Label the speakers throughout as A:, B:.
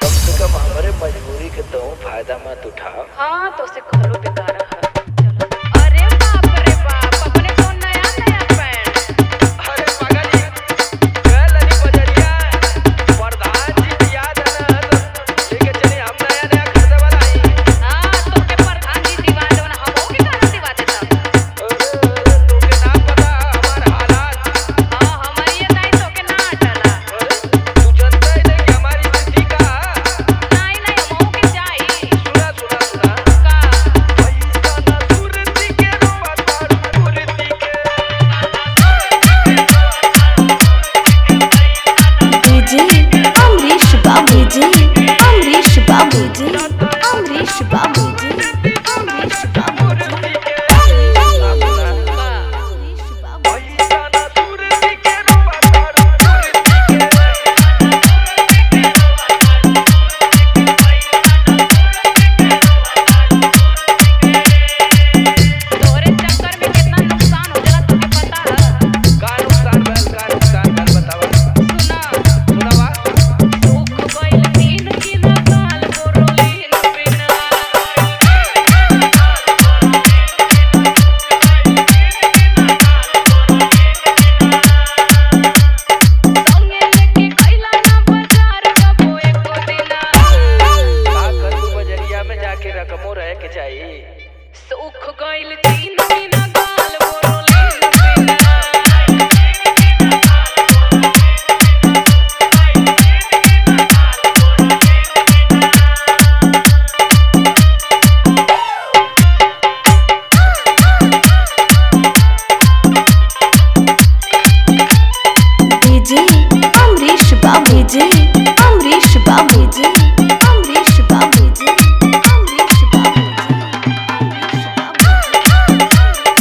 A: कम से कम हमारे मजबूरी के तो फायदा मत उठाओ।
B: हाँ तो से कहलो बेकार है। अरे बाप रे बाप, अपने कौन नया नया पैंट।
A: अरे पागल जी, कल अली बजरिया प्रधान जी याद है ना, तो लेके चले हम नया नया खरीदे वाला ही।
B: हाँ तो के प्रधान जी दिवा देवन, हम हो के कारण दिवा देता।
A: अरे तोके ना पता हमार हालात।
B: हाँ हमारी ये नहीं तो के ना चला।
A: तू जानता ही नहीं कि हमारी स्थिति का।
B: नहीं नहीं हम हो के जाई।
A: सुना सुना सुना
B: का
A: पैसा ना सुरती के रोवा तारू सुरती के।
C: डीजे अमरीश बाबू जी, अमरीश बाबू जी, अमरीश बाबू जी, अमरीश बाबू जी, अमरीश बाबू।
A: पैसा ना सुरती के रोवा तारू सुरती के।
B: तोरे चक्कर में कितना नुकसान हो जाला तुके पता है।
A: का नुकसान भइल बतावा।
B: सुना
A: सुनावा।
B: सूख गइल तीन किलो काल बोरोलीन बिना। संगे लेके खइला ना बाजार कबो एको दिना।
A: का करू बजरिया में जाके रकमो रहे के चाहिए।
B: सूख गइल तीन किलो काल बोरोलीन बिना।
C: डीजे अमरीश बाबू जी, अमरीश बाबू जी, अमरीश बाबू जी, अमरीश बाबू जी, अमरीश बाबू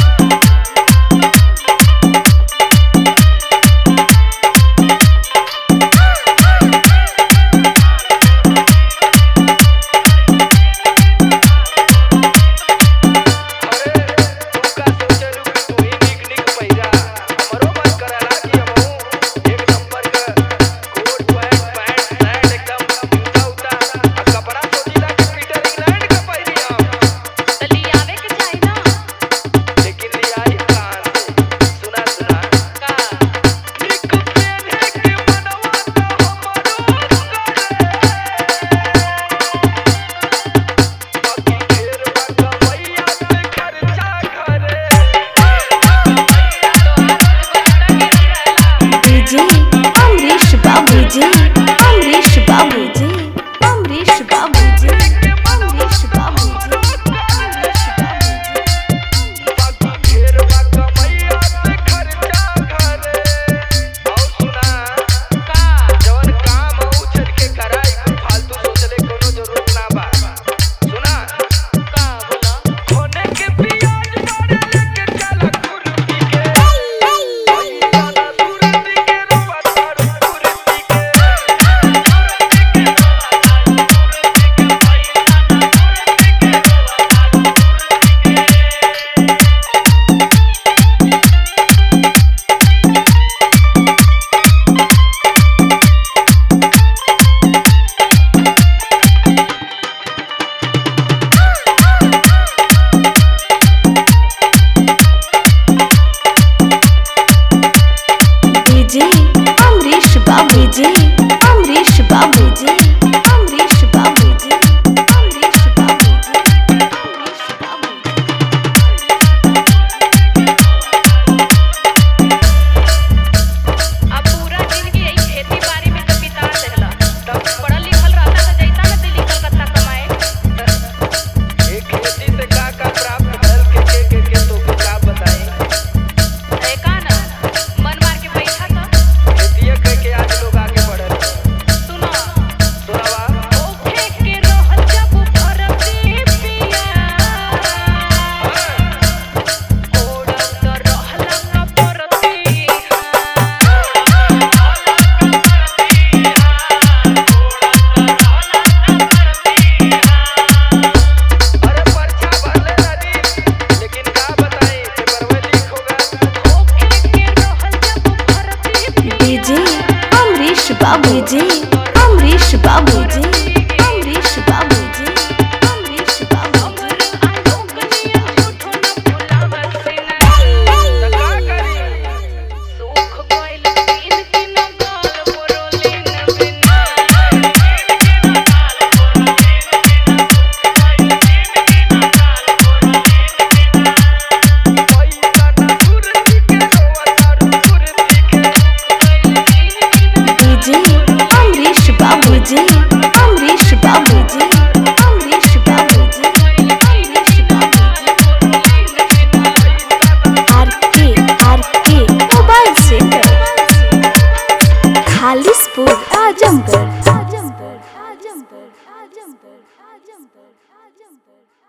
A: अरे तू का सोचलू कि तू ही निक निक पहिरा। हमरो मन करला कि हमहू एक नंबर का कोट पैंट शर्ट एकदम जूता उता आ कपड़ा सोचीला कि पीटर इंग्लैंड का पहिरी हम।
B: त लियावे के चाही ना।
A: लेकिन लियाई कहाँ से? सुना सुना
B: का
A: निक पेन्हे के मनवा तो हमरो करे। बाकी ढेर बा कमैया से खर्चा करे।
C: डीजे अमरीश बाबू जी, अमरीश बाबू जी, अमरीश बाबू जी, अमरीश बाबू जी, अमरीश बाबू जी।
A: बाकी ढेर बा कमैया से खर्चा करे। और सुना
B: का
A: जवन काम हउ चल के कराई, कुल फालतू सोचले कोनो जरूरत ना बा। सुना
B: का बोला
A: होने के पियाज मारे लेके चला कुर्ती के। पैसा ना सुरती के रोवा तारू कुर्ती के।
C: डीजे अमरीश बाबू जी, अमरीश बाबू जी, अमरीश बाबू जी, अमरीश बाबू जी, अमरीश बाबू जी।
B: अब पूरा जिंदगी यही खेती बाड़ी में तो बिता देहला। तब पढ़ल लिखल रहता तो जैता ना दिल्ली कलकत्ता कमाए।
A: एक खेती से का प्राप्त भइल के तोके का बताई।
B: है का ना मन मार के बैठा तो
A: खेतिए कह के आज लोग आगे बढ़ल।
B: सुनो
A: सुनावा
B: ओखे के रहल जब भरती पिया। ओढ़ल तो रहल कपरती
A: अरे पर्चा भरले रानी, लेकिन का बताई पेपरवा लीक हो गया।
B: ओखे के रहल जब भरती पिया।
C: डीजे अमरीश बाबू जी, अमरीश बाबू जी, चालीसपुर आजमगढ़ आजमगढ़ आजमगढ़ आजमगढ़ आजमगढ़ आजमगढ़